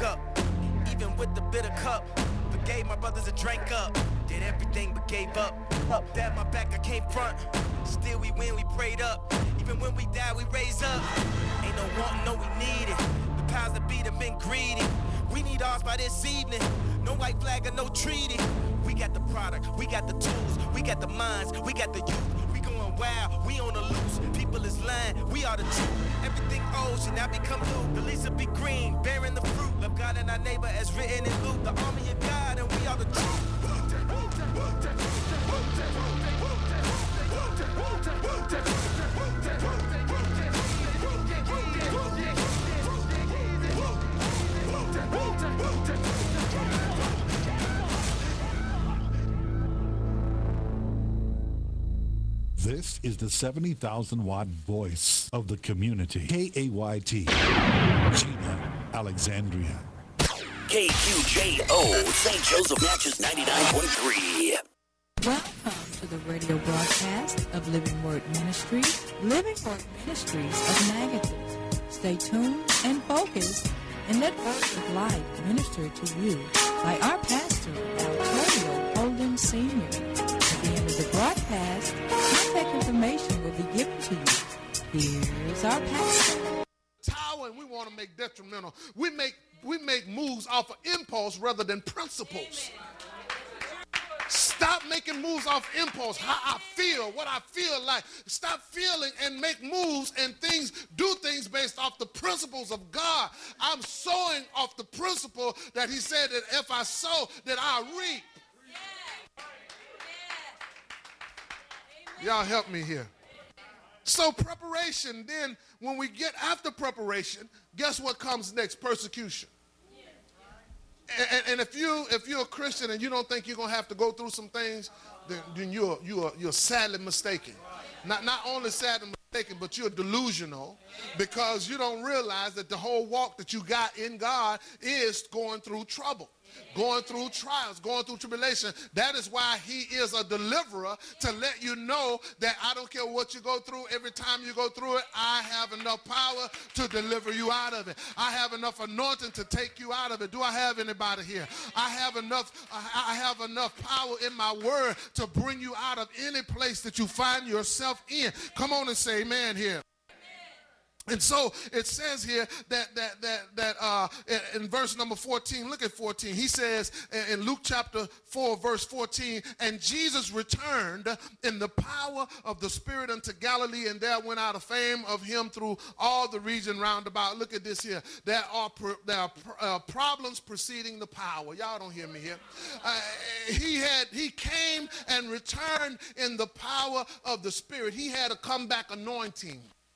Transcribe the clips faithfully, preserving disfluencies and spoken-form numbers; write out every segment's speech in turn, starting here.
woke up, even with the bitter cup. Forgave my brothers and drank up. Did everything but gave up. Up that my back I came front. Still we win, we prayed up. Even when we die, we raise up. Ain't no want, no we need it. The powers that be have been greedy. We need ours by this evening. No white flag or no treaty. We got the product, we got the tools, we got the minds, we got the youth. We going wild, we on the loose. People is lying, we are the truth. Everything old should now become new. The leaves will be green, bearing the fruit. Love God and our neighbor as written in Luke. The army of God and we are the truth. This is the seventy thousand watt voice of the community. K A Y T, Gina, Alexandria. K Q J O, Saint Joseph Natchez ninety-nine point three. Welcome to the radio broadcast of Living Word Ministries, Living Word Ministries of Magadan. Stay tuned and focused and let words of life minister to you by our pastor, Antonio Holden Senior At the end of the broadcast, contact information will be given to you. Here's our pastor. Tower, and we want to make detrimental. We make we make moves off of impulse rather than principles. Stop making moves off impulse, how I feel, what I feel like. Stop feeling and make moves and things, do things based off the principles of God. I'm sowing off the principle that he said that if I sow, that I'll reap. Y'all help me here. So preparation, then when we get after preparation, guess what comes next? Persecution. And, and if you if you're a Christian and you don't think you're gonna have to go through some things, then, then you're you're you're sadly mistaken. Not not only sadly mistaken, but you're delusional because you don't realize that the whole walk that you got in God is going through trouble, going through trials, going through tribulation. That is why he is a deliverer, to let you know that I don't care what you go through, every time you go through it, I have enough power to deliver you out of it. I have enough anointing to take you out of it. Do I have anybody here? I have enough, I have enough power in my word to bring you out of any place that you find yourself in. Come on and say amen here. And so it says here that that that that uh, in, in verse number fourteen, look at fourteen. He says in Luke chapter four, verse fourteen, and Jesus returned in the power of the Spirit unto Galilee, and there went out a fame of him through all the region round about. Look at this here. There are there are uh, problems preceding the power. Y'all don't hear me here. Uh, he had he came and returned in the power of the Spirit. He had a comeback anointing.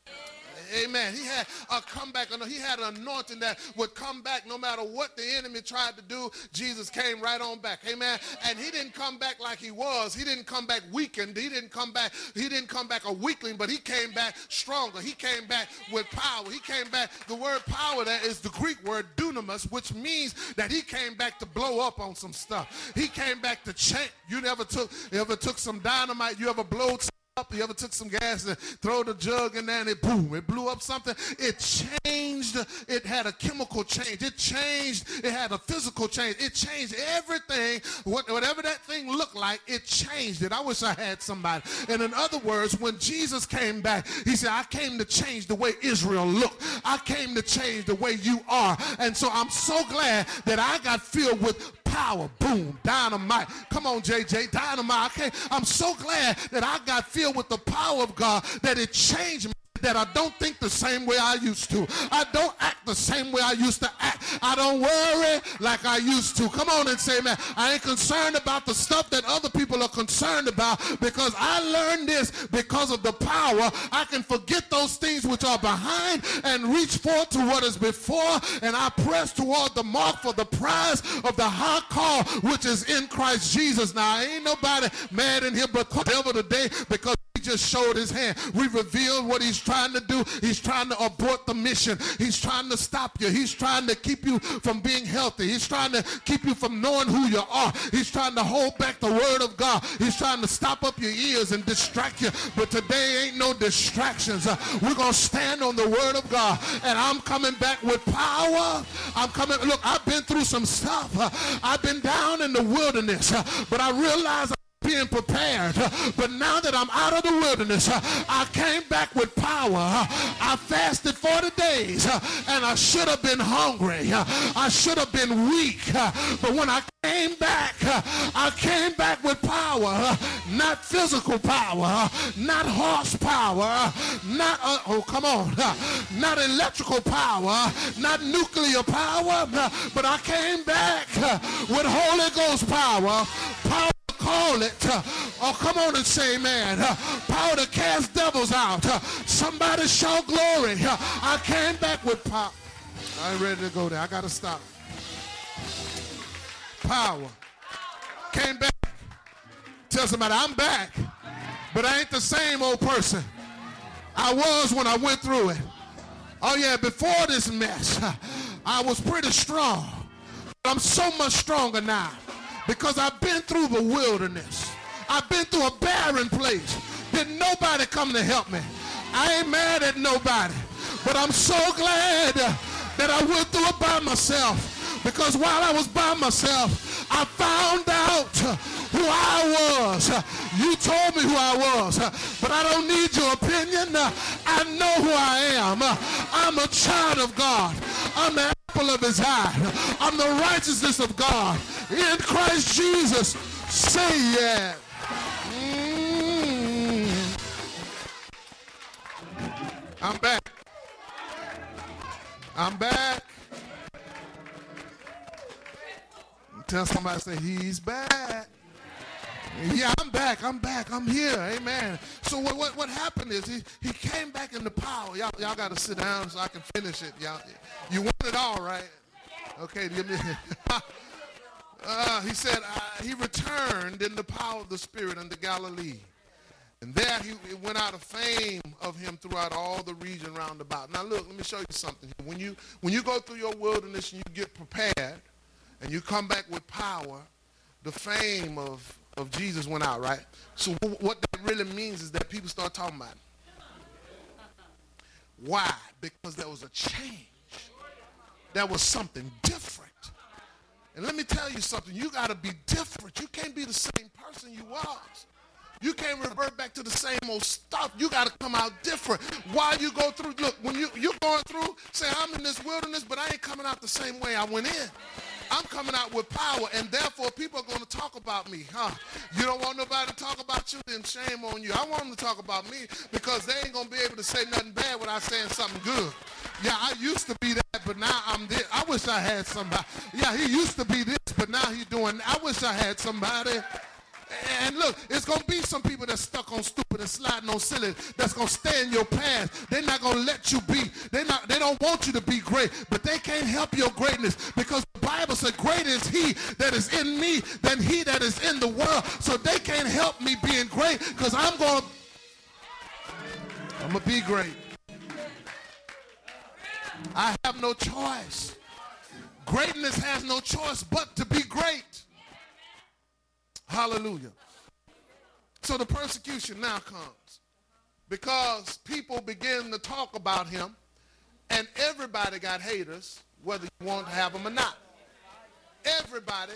Amen. He had a comeback. He had an anointing that would come back no matter what the enemy tried to do. Jesus came right on back. Amen. And he didn't come back like he was. He didn't come back weakened. He didn't come back. He didn't come back a weakling, but he came back stronger. He came back with power. He came back. The word power, that is the Greek word dunamis, which means that he came back to blow up on some stuff. He came back to change. You never took, you ever took some dynamite? You ever blowed some up? You ever took some gas and throw the jug in there and it boom, it blew up something? It changed. It had a chemical change. It changed. It had a physical change. It changed everything. What, whatever that thing looked like, it changed it. I wish I had somebody. And in other words, when Jesus came back, he said, I came to change the way Israel looked. I came to change the way you are. And so I'm so glad that I got filled with power. Boom, dynamite. Come on, J J, dynamite. Okay, I'm so glad that I got filled with the power of God, that it changed me, that I don't think the same way I used to. I don't act the same way I used to act. I don't worry like I used to. Come on and say, man, I ain't concerned about the stuff that other people are concerned about, because I learned this because of the power. I can forget those things which are behind and reach forth to what is before, and I press toward the mark for the prize of the high call which is in Christ Jesus. Now, ain't nobody mad in here but the devil today, because just showed his hand. We revealed what he's trying to do. He's trying to abort the mission. He's trying to stop you. He's trying to keep you from being healthy. He's trying to keep you from knowing who you are. He's trying to hold back the word of God. He's trying to stop up your ears and distract you. But today ain't no distractions. Uh, we're going to stand on the word of God. And I'm coming back with power. I'm coming. Look, I've been through some stuff. Uh, I've been down in the wilderness. Uh, but I realize being prepared, but now that I'm out of the wilderness, I came back with power. I fasted forty days, and I should have been hungry. I should have been weak, but when I came back, I came back with power, not physical power, not horsepower, not, uh, oh, come on, not electrical power, not nuclear power, but I came back with Holy Ghost power, power call it. Uh, oh, come on and say amen. Uh, power to cast devils out. Uh, somebody shout glory. Uh, I came back with power. I ain't ready to go there. I got to stop. Power. Came back. Tell somebody, I'm back. But I ain't the same old person I was when I went through it. Oh, yeah, before this mess, I was pretty strong. But I'm so much stronger now. Because I've been through the wilderness. I've been through a barren place. Didn't nobody come to help me. I ain't mad at nobody. But I'm so glad that I went through it by myself. Because while I was by myself, I found out who I was. You told me who I was. But I don't need your opinion. I know who I am. I'm a child of God. I'm the apple of his eye. I'm the righteousness of God. In Christ Jesus, say yeah. Mm. I'm back. I'm back. Tell somebody, say, he's back. Yeah, I'm back. I'm back. I'm here. Amen. So what what, what happened is he, he came back into power. Y'all, y'all got to sit down so I can finish it. Y'all, you want it all, right? Okay. Give me. Uh, he said uh, he returned in the power of the Spirit unto Galilee. And there he it went out of fame of him throughout all the region round about. Now look, let me show you something. When you, when you go through your wilderness and you get prepared and you come back with power, the fame of, of Jesus went out, right? So w- what that really means is that people start talking about it. Why? Because there was a change. There was something different. And let me tell you something, you got to be different. You can't be the same person you was. You can't revert back to the same old stuff. You got to come out different. While you go through, look, when you, you're going through, say, I'm in this wilderness, but I ain't coming out the same way I went in. I'm coming out with power, and therefore people are going to talk about me, huh? You don't want nobody to talk about you, then shame on you. I want them to talk about me because they ain't going to be able to say nothing bad without saying something good. Yeah, I used to be that, but now I'm this. I wish I had somebody. Yeah, he used to be this, but now he's doing, I wish I had somebody. And look, it's going to be some people that's stuck on stupid and sliding on silly that's going to stay in your path. They're not going to let you be. They're not, they don't want you to be great, but they can't help your greatness because the Bible said, greater is he that is in me than he that is in the world. So they can't help me being great because I'm going to, I'm going to be great. I have no choice. Greatness has no choice but to be great. Hallelujah. So the persecution now comes because people begin to talk about him, and everybody got haters, whether you want to have them or not. Everybody.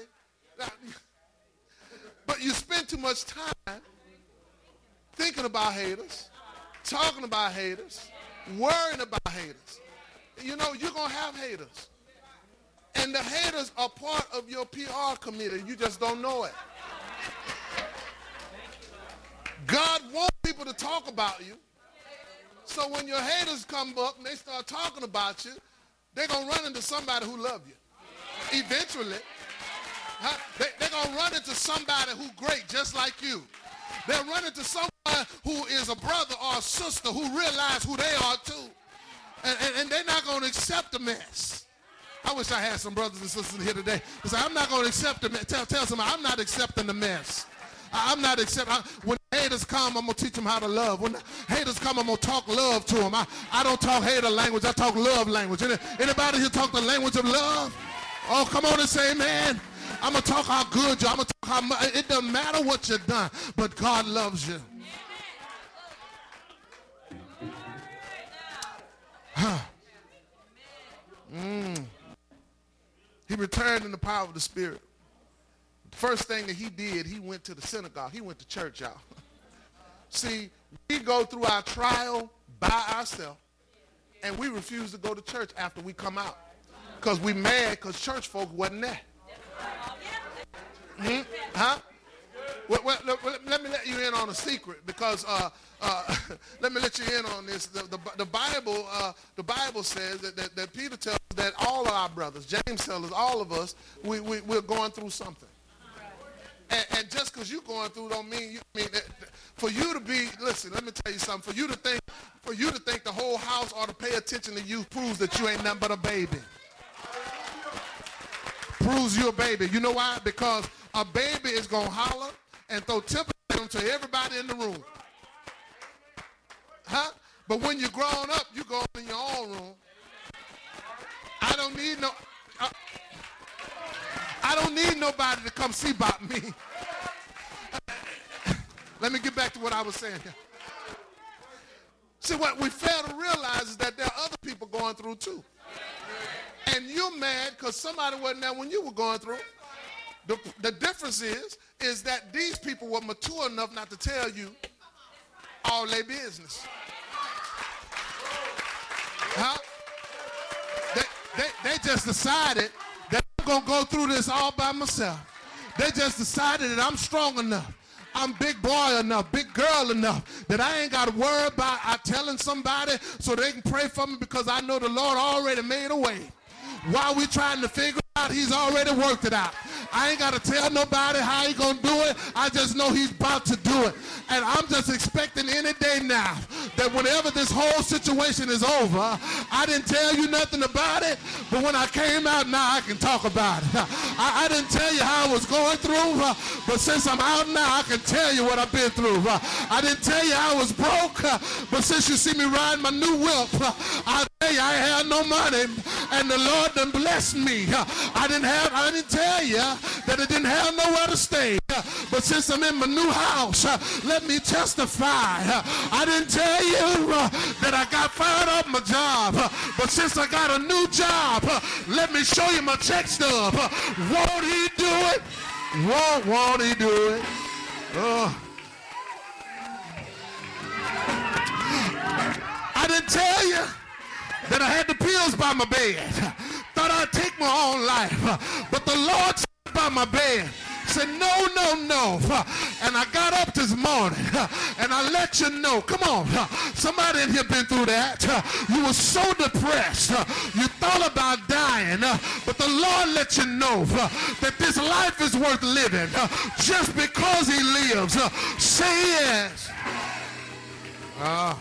But you spend too much time thinking about haters, talking about haters, worrying about haters. You know, you're going to have haters. And the haters are part of your P R committee. You just don't know it. God wants people to talk about you. So when your haters come up and they start talking about you, they're going to run into somebody who loves you. Eventually. Huh? They, they're going to run into somebody who's great just like you. They'll run into someone who is a brother or a sister who realize who they are too. And, and, and they're not going to accept the mess. I wish I had some brothers and sisters here today. Say, I'm not going to accept the mess. Tell, tell somebody, I'm not accepting the mess. I'm not accepting. When haters come, I'm going to teach them how to love. When haters come, I'm going to talk love to them. I, I don't talk hater language. I talk love language. Anybody here talk the language of love? Oh, come on and say amen. I'm going to talk how good you are. I'm going to talk how much. It doesn't matter what you've done, but God loves you. Huh. Mm. He returned in the power of the Spirit. The first thing that he did, he went to the synagogue. He went to church, y'all. See, we go through our trial by ourselves, and we refuse to go to church after we come out because we mad because church folk wasn't there. Hmm? Huh? Well, well, let, let me let you in on a secret because uh, uh, let me let you in on this. The, the, the Bible, uh, the Bible says that, that, that Peter tells us that all of our brothers, James tells us, all of us, we, we, we're going through something. And, and just because you're going through don't mean you mean that, for you to be, listen, let me tell you something. For you to think, for you to think the whole house ought to pay attention to you proves that you ain't nothing but a baby. Proves you a baby. You know why? Because a baby is going to holler and throw temper to everybody in the room. Huh? But when you're grown up, you go in your own room. I don't need no... Uh, I don't need nobody to come see about me. Let me get back to what I was saying. See, what we fail to realize is that there are other people going through too. And you're mad because somebody wasn't there when you were going through. The, the difference is, is that these people were mature enough not to tell you all their business. Huh? They, they, they just decided that I'm going to go through this all by myself. They just decided that I'm strong enough. I'm big boy enough, big girl enough that I ain't got to worry about I telling somebody so they can pray for me because I know the Lord already made a way. While we trying to figure out, he's already worked it out. I ain't got to tell nobody how he going to do it. I just know he's about to do it. And I'm just expecting any day now that whenever this whole situation is over, I didn't tell you nothing about it, but when I came out, now I can talk about it. I, I didn't tell you how I was going through, uh, but since I'm out now, I can tell you what I've been through. Uh, I didn't tell you I was broke, uh, but since you see me riding my new whip, uh, I tell you I had no money, and the Lord done blessed me. Uh, I didn't have, I didn't tell you that I didn't have nowhere to stay, uh, but since I'm in my new house, uh, let me testify. Uh, I didn't tell you uh, that I got fired off my job, uh, but since I got a new job, uh, let me show you my check stub. Uh, won't he do it? Won't, won't he do it? Uh, I didn't tell you that I had the pills by my bed. Thought I'd take my own life, but the Lord sat by my bed. Said, no, no, no. And I got up this morning and I let you know. Come on. Somebody in here been through that. You were so depressed. You thought about dying. But the Lord let you know that this life is worth living just because he lives. Say yes. Uh,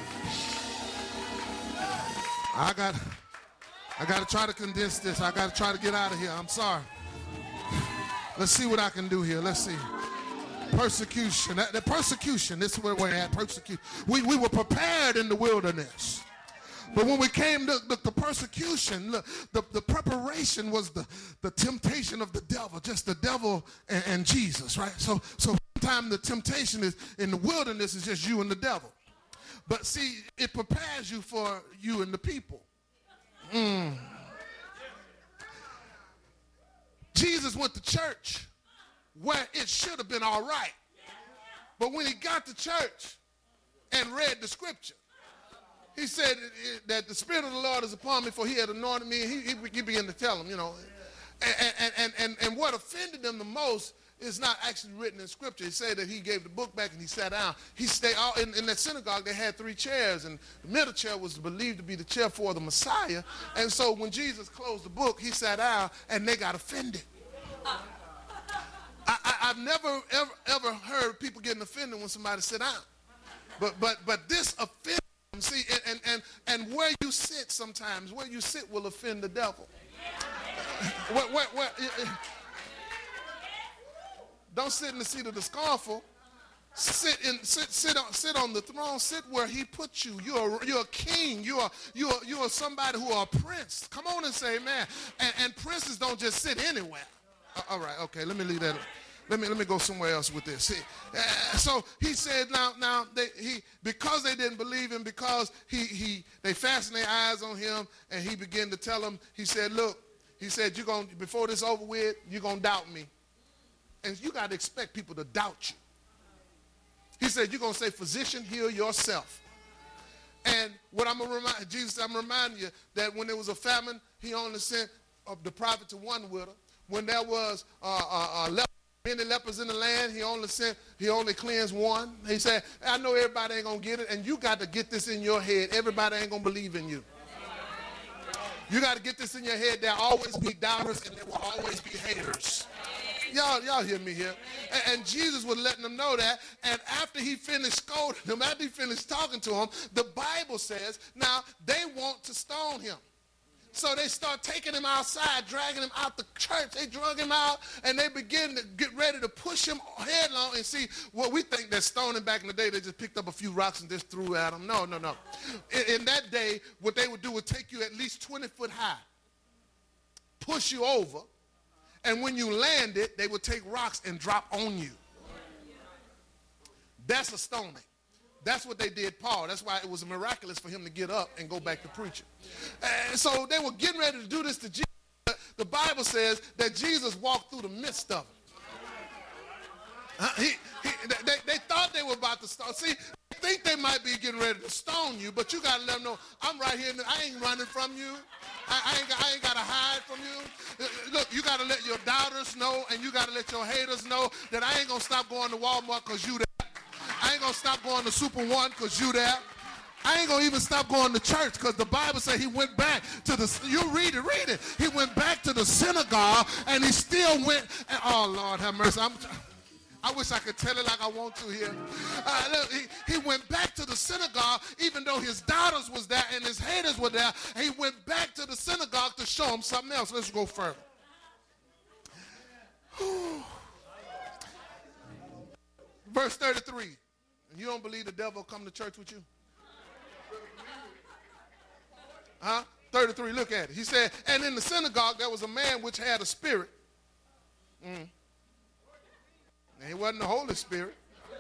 I got, I got to try to condense this. I got to try to get out of here. I'm sorry. Let's see what I can do here. Let's see. Persecution. That, the persecution, this is where we're at, persecution. We, we were prepared in the wilderness. But when we came to the, the persecution, the, the, the preparation was the, the temptation of the devil, just the devil and, and Jesus, right? So, so sometimes the temptation is in the wilderness is just you and the devil. But see, it prepares you for you and the people. Mm. Jesus went to church where it should have been all right. But when he got to church and read the scripture, he said that the Spirit of the Lord is upon me, for he had anointed me. He, he, he began to tell him, you know. And, and, and, and, and what offended him the most is not actually written in scripture. He said that he gave the book back and he sat down. He stayed all, in, in that synagogue, they had three chairs, and the middle chair was believed to be the chair for the Messiah. And so when Jesus closed the book, he sat down and they got offended. I, I, I've never ever ever heard people getting offended when somebody sit down. But but but this offends them. See, and, and, and where you sit sometimes, where you sit will offend the devil. where, where, where, Don't sit in the seat of the scornful. Sit in, sit, sit on, sit on the throne. Sit where he put you. You're, you're a king. You are, you are, you are somebody who are a prince. Come on and say, man. And, and princes don't just sit anywhere. Uh, all right, okay. Let me leave that. Let me let me go somewhere else with this. See, uh, so he said, now, now they, he because they didn't believe him, because he he they fastened their eyes on him, and he began to tell them. He said, look, he said, you're gonna before this over with, you're gonna doubt me, and you got to expect people to doubt you. He said, you're going to say, physician, heal yourself. And what I'm going to remind, Jesus, I'm reminding you that when there was a famine, he only sent uh, the prophet to one widow. When there was uh, uh, uh, leper, many lepers in the land, he only sent, he only cleansed one. He said, I know everybody ain't going to get it, and you got to get this in your head. Everybody ain't going to believe in you. You got to get this in your head. There'll always be doubters, and there will always be haters. Y'all, y'all hear me here? And, and Jesus was letting them know that. And after he finished scolding them, after he finished talking to them, the Bible says, now they want to stone him. So they start taking him outside, dragging him out the church. They drug him out, and they begin to get ready to push him headlong. And see, what we think that stoning back in the day, they just picked up a few rocks and just threw at him. No, no, no. In, in that day, what they would do would take you at least twenty foot high, push you over, and when you landed, they would take rocks and drop on you. That's a stoning. That's what they did Paul. That's why it was miraculous for him to get up and go back to preaching. And so they were getting ready to do this to Jesus. The Bible says that Jesus walked through the midst of them. He, he, they, they thought they were about to stone. See, they think they might be getting ready to stone you, but you got to let them know, I'm right here. I ain't running from you. I, I ain't, I ain't got to hide from you. Look, you got to let your doubters know, and you got to let your haters know that I ain't going to stop going to Walmart because you there. I ain't going to stop going to Super One because you there. I ain't going to even stop going to church because the Bible said he went back to the, you read it, read it. He went back to the synagogue, and he still went, and, oh, Lord have mercy. I'm, I wish I could tell it like I want to here. Uh, look, he, he went back to the synagogue, even though his daughters was there and his haters were there. He went back to the synagogue to show them something else. Let's go further. Verse thirty-three. You don't believe the devil come to church with you? Huh? thirty-three, look at it. He said, and in the synagogue there was a man which had a spirit. Mm. He wasn't the Holy Spirit.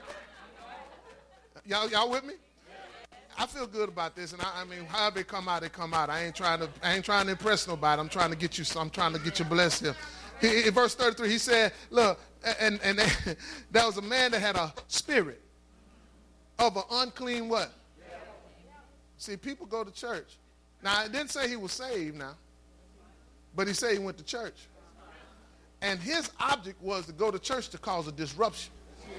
Y'all, y'all with me? I feel good about this, and I, I mean, however they come out, they come out. I ain't trying to, I ain't trying to impress nobody. I'm trying to get you. I'm trying to get you blessed here. He, in verse thirty-three, he said, "Look, and and they, there was a man that had a spirit of an unclean what? See, people go to church. Now, it didn't say he was saved now, but he said he went to church. And his object was to go to church to cause a disruption.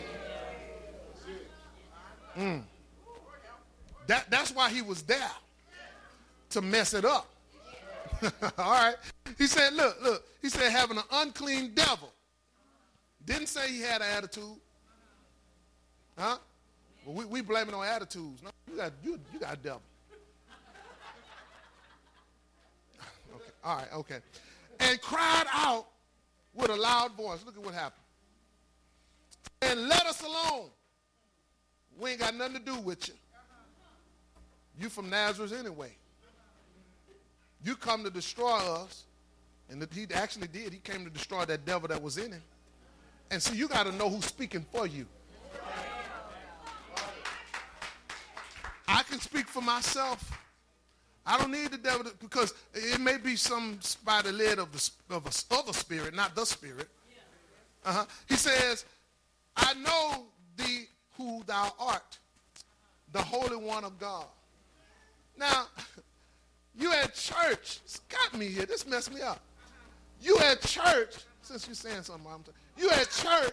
Mm. That, that's why he was there, to mess it up. All right. He said, look, look. He said having an unclean devil. Didn't say he had an attitude. Huh? Well, we, we blame it on attitudes. No, you got, you, you got a devil. Okay. All right, okay. And cried out with a loud voice. Look at what happened. And let us alone. We ain't got nothing to do with you. You from Nazareth anyway. You come to destroy us. And he actually did. He came to destroy that devil that was in him. And so you got to know who's speaking for you. I can speak for myself. I don't need the devil to, because it may be some spider led of the of a other spirit, not the spirit. Uh-huh. He says, I know thee who thou art, the Holy One of God. Now, you at church, it's got me here. This messed me up. You at church, since you're saying something, I'm t- you at church,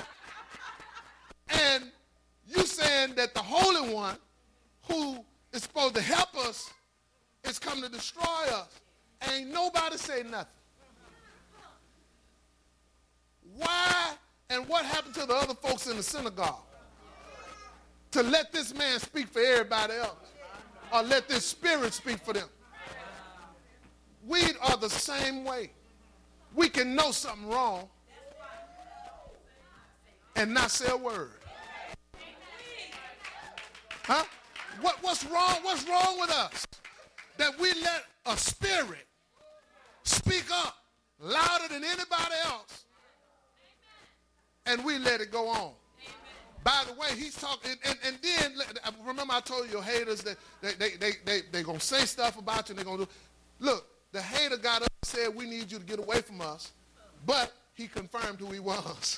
and you saying that the Holy One, who is supposed to help us, is come to destroy us. Ain't nobody say nothing. Why and what happened to the other folks in the synagogue? To let this man speak for everybody else, or let this spirit speak for them. We are the same way. We can know something wrong. and not say a word? Huh? What, what's wrong? What's wrong with us? That we let a spirit speak up louder than anybody else, and we let it go on. By the way, he's talking, and, and, and then, remember I told you your haters that they, they, they, they, they going to say stuff about you, and they're going to do. Look, the hater got up and said, we need you to get away from us, but he confirmed who he was.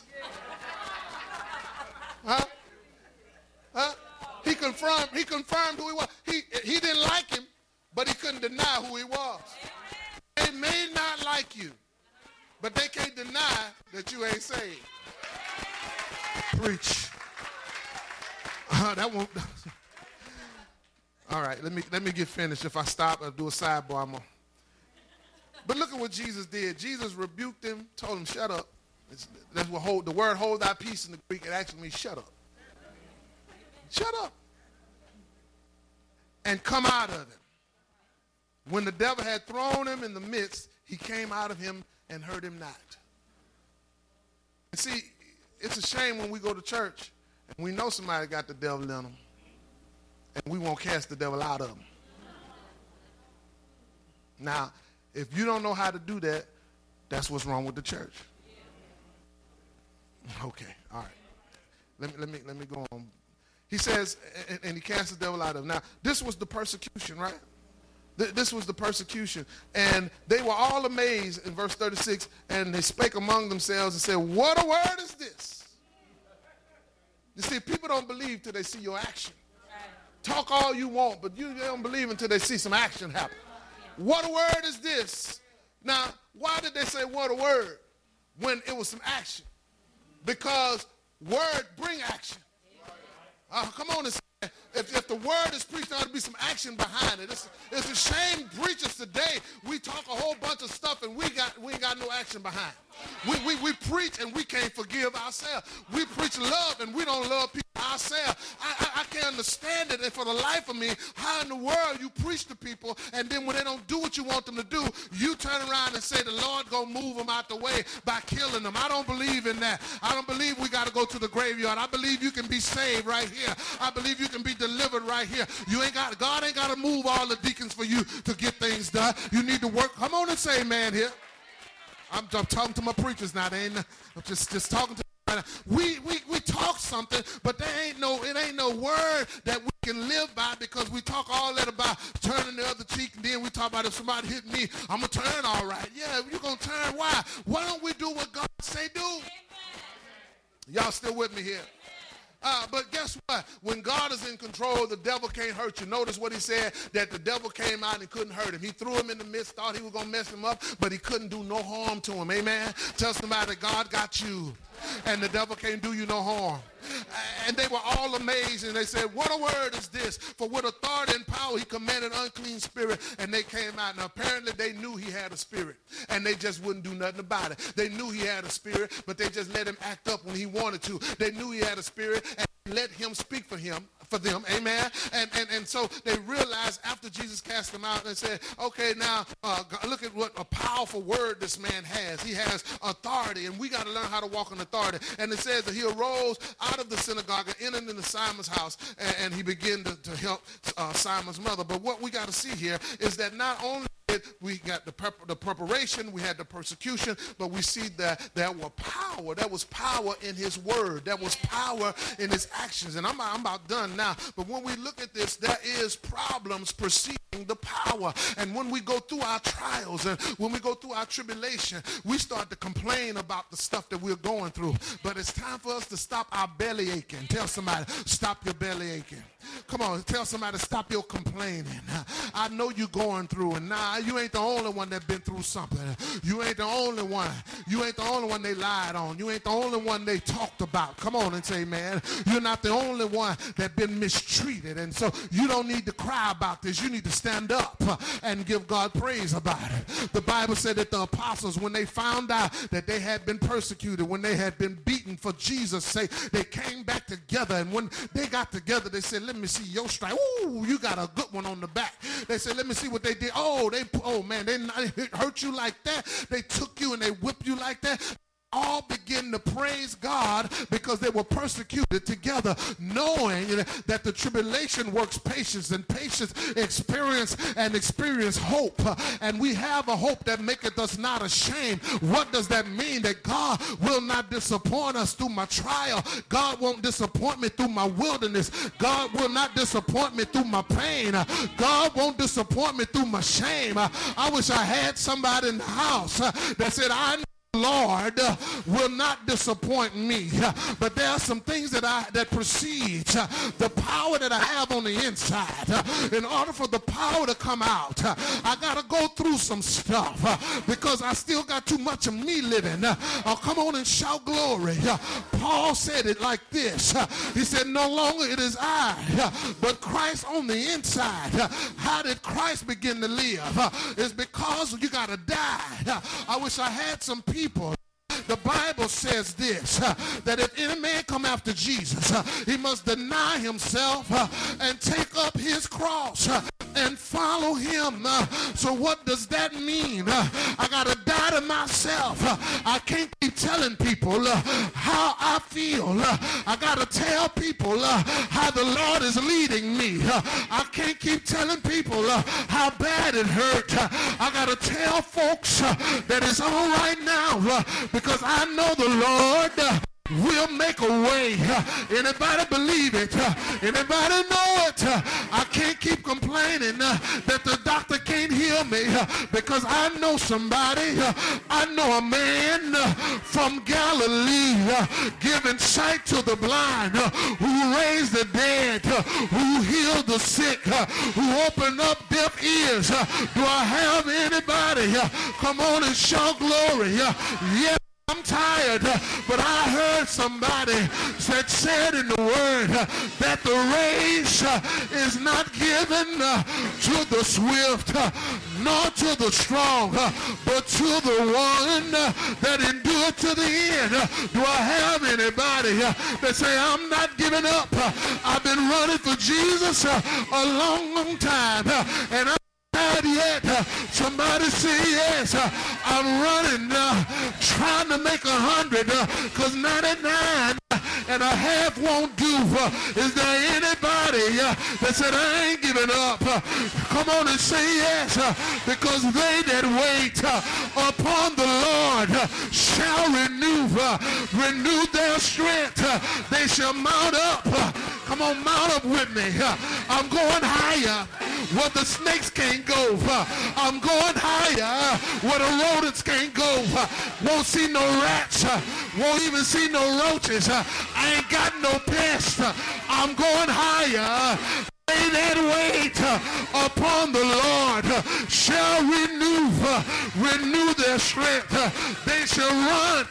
Huh? Huh? He confirmed, he confirmed who he was. He, he didn't like him, but he couldn't deny who he was. They may not like you, but they can't deny that you ain't saved. Preach. Uh, that won't. All right, let me let me get finished. If I stop, I'll do a sidebar. I'm gonna... But look at what Jesus did. Jesus rebuked him, told him, shut up. It's, that's what hold, the word hold thy peace in the Greek, it actually means shut up. Shut up. And come out of him. When the devil had thrown him in the midst, he came out of him and hurt him not. And see, it's a shame when we go to church and we know somebody got the devil in them and we won't cast the devil out of them. Now, if you don't know how to do that, that's what's wrong with the church. Okay, all right. Let me, let me, let me go on. He says, and, and he cast the devil out of him. Now, this was the persecution, right? This was the persecution. And they were all amazed in verse thirty-six, and they spake among themselves and said, what a word is this? You see, people don't believe till they see your action. Talk all you want, but you they don't believe until they see some action happen. What a word is this? Now, why did they say what a word when it was some action? Because word bring action. Uh, come on and say, if, if the word is preached, there ought to be some action behind it. It's, it's a shame preachers today, we talk a whole bunch of stuff and we got we ain't got no action behind it. We, we, we preach and we can't forgive ourselves. We preach love and we don't love people ourselves. I, I, I can't understand it, and for the life of me, how in the world you preach to people and then when they don't do what you want them to do, you turn around and say the Lord gonna move them out the way by killing them. I don't believe in that. I don't believe we got to go to the graveyard. I believe you can be saved right here. I believe you can be delivered right here. You ain't got God ain't got to move all the deacons for you to get things done. You need to work. Come on and say amen here. I'm, I'm talking to my preachers now. They ain't, I'm just, just talking to them. We, we, we talk something, but there ain't no, it ain't no word that we can live by because we talk all that about turning the other cheek, and then we talk about if somebody hit me, I'm going to turn all right. Yeah, you're going to turn. Why? Why don't we do what God say do? Y'all still with me here? Uh, but guess what? When God is in control, the devil can't hurt you. Notice what he said, that the devil came out and couldn't hurt him. He threw him in the midst, thought he was going to mess him up, but he couldn't do no harm to him. Amen? Tell somebody that God got you, and the devil can't do you no harm. And they were all amazed, and they said, what a word is this? For with authority and power he commanded unclean spirit, and they came out. Now apparently they knew he had a spirit, and they just wouldn't do nothing about it. They knew he had a spirit, but they just let him act up when he wanted to. They knew he had a spirit, and let him speak for him, for them, amen? And, and, and so they realized after Jesus cast them out, and said, okay, now uh, look at what a powerful word this man has. He has authority, and we got to learn how to walk in authority. And it says that he arose out of the synagogue and entered into Simon's house, and, and he began to, to help uh, Simon's mother. But what we got to see here is that not only we got the, prep, the preparation, we had the persecution, but we see that there was power. There was power in his word. There was power in his actions. And I'm, I'm about done now. But when we look at this, there is problems preceding the power. And when we go through our trials and when we go through our tribulation, we start to complain about the stuff that we're going through. But it's time for us to stop our belly aching. Tell somebody, stop your belly aching. Come on, tell somebody, stop your complaining. I know you're going through, and nah, you ain't the only one that been through something. You ain't the only one. You ain't the only one they lied on. You ain't the only one they talked about. Come on and say, man, you're not the only one that been mistreated. And so you don't need to cry about this. You need to stand up and give God praise about it. The Bible said that the apostles, when they found out that they had been persecuted, when they had been beaten for Jesus' sake, they came back together. And when they got together, they said, let me see your stripe. Ooh, you got a good one on the back. They said, let me see what they did. Oh, they, oh man, they hurt you like that. They took you and they whipped you like that. all began to praise God because they were persecuted together, knowing that the tribulation works patience, and patience experience and experience hope. And we have a hope that maketh us not ashamed. What does that mean? That God will not disappoint us through my trial. God won't disappoint me through my wilderness. God will not disappoint me through my pain. God won't disappoint me through my shame. I wish I had somebody in the house that said, I know Lord uh, will not disappoint me, uh, but there are some things that I that precedes uh, the power that I have on the inside. Uh, in order for the power to come out, uh, I gotta go through some stuff uh, because I still got too much of me living. Uh, I'll come on and shout glory. Uh, Paul said it like this. Uh, he said, no longer it is I, uh, but Christ on the inside. Uh, how did Christ begin to live? Uh, it's because you gotta die. Uh, I wish I had some people. The Bible says this, uh, that if any man come after Jesus, uh, he must deny himself uh, and take up his cross uh, and follow him. Uh, so what does that mean? Uh, I got to die to myself. Uh, I can't keep telling people uh, how I feel. Uh, I got to tell people uh, how the Lord is leading me. Uh, I can't keep telling people uh, how bad it hurt. Uh, I got to tell folks uh, that it's all right now uh, because I know the Lord uh, will make a way. Uh, anybody believe it? Uh, anybody know it? Uh, I can't keep complaining uh, that the doctor can't heal me uh, because I know somebody. Uh, I know a man uh, from Galilee uh, giving sight to the blind, uh, who raised the dead, uh, who healed the sick, uh, who opened up deaf ears. Uh, do I have anybody? Uh, come on and shout glory. Uh, yeah. I'm tired, uh, but I heard somebody that said in the word uh, that the race uh, is not given uh, to the swift, uh, nor to the strong, uh, but to the one uh, that endured to the end. Uh, do I have anybody uh, that say, I'm not giving up? Uh, I've been running for Jesus uh, a long, long time, uh, and I'm yet. Uh, somebody say yes. Uh, I'm running, uh, trying to make a hundred, because uh, ninety-nine and a half won't do. Uh, is there anybody uh, that said, I ain't giving up? Uh, come on and say yes, uh, because they that wait uh, upon the Lord uh, shall renew, uh, renew their strength. Uh, they shall mount up. Uh, come on, mount up with me. Uh, I'm going higher where the snakes can't go. Uh, I'm going higher where the rodents can't go. Uh, won't see no rats. Uh, won't even see no roaches. Uh, I ain't got no pests. Uh, I'm going higher. They that wait uh, upon the Lord uh, shall renew, uh, renew their strength. Uh, they shall run.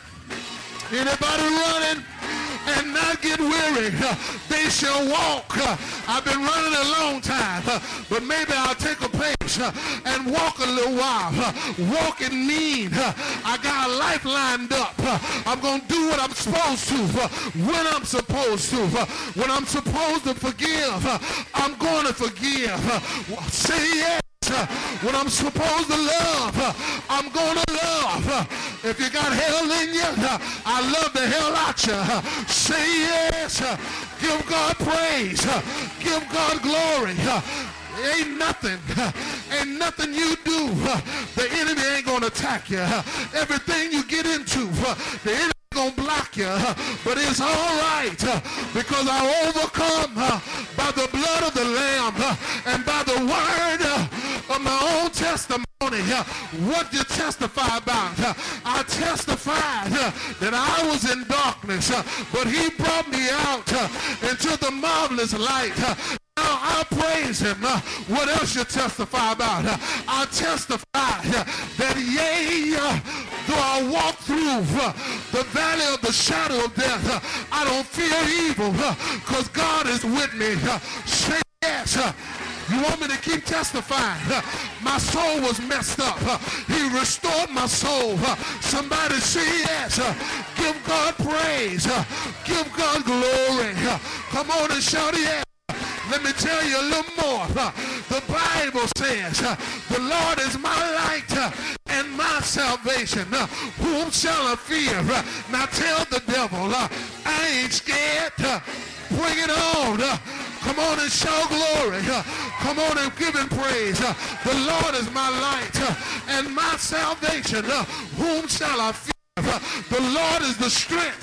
Anybody running and not get weary? Uh, they shall walk. Uh, I've been running a long time, uh, but maybe I'll take a pace uh, and walk a little while. Uh, walking mean. Uh, I got a life lined up. Uh, I'm going to do what I'm supposed to uh, when I'm supposed to. Uh, when I'm supposed to forgive, uh, I'm going to forgive. Uh, say yes. Uh, when I'm supposed to love, uh, I'm going to love. Uh, if you got hell in you, uh, I love the hell out you. Uh, say yes. Uh, give God praise. Uh, give God glory. Uh, Ain't nothing, uh, ain't nothing you do. Uh, the enemy ain't going to attack you. Uh, everything you get into, uh, the enemy gonna block you, uh, but it's all right uh, because I overcome uh, by the blood of the Lamb uh, and by the word uh, of my own testimony. Uh, what you testify about? Uh, I testified uh, that I was in darkness, uh, but he brought me out uh, into the marvelous light. Uh, Now I praise him. Uh, what else you testify about? Uh, I testify uh, that yea, uh, though I walk through uh, the valley of the shadow of death, uh, I don't fear evil because uh, God is with me. Uh, say yes. Uh, You want me to keep testifying? Uh, my soul was messed up. Uh, he restored my soul. Uh, somebody say yes. Uh, give God praise. Uh, give God glory. Uh, come on and shout yes. Let me tell you a little more. Uh, the Bible says, uh, the Lord is my light uh, and and my salvation. Uh, whom shall I fear? Uh, now tell the devil, uh, I ain't scared. Uh, bring it on. Uh, come on and show glory. Uh, come on and give him praise. Uh, the Lord is my light uh, and my salvation. Uh, whom shall I fear? Uh, the Lord is the strength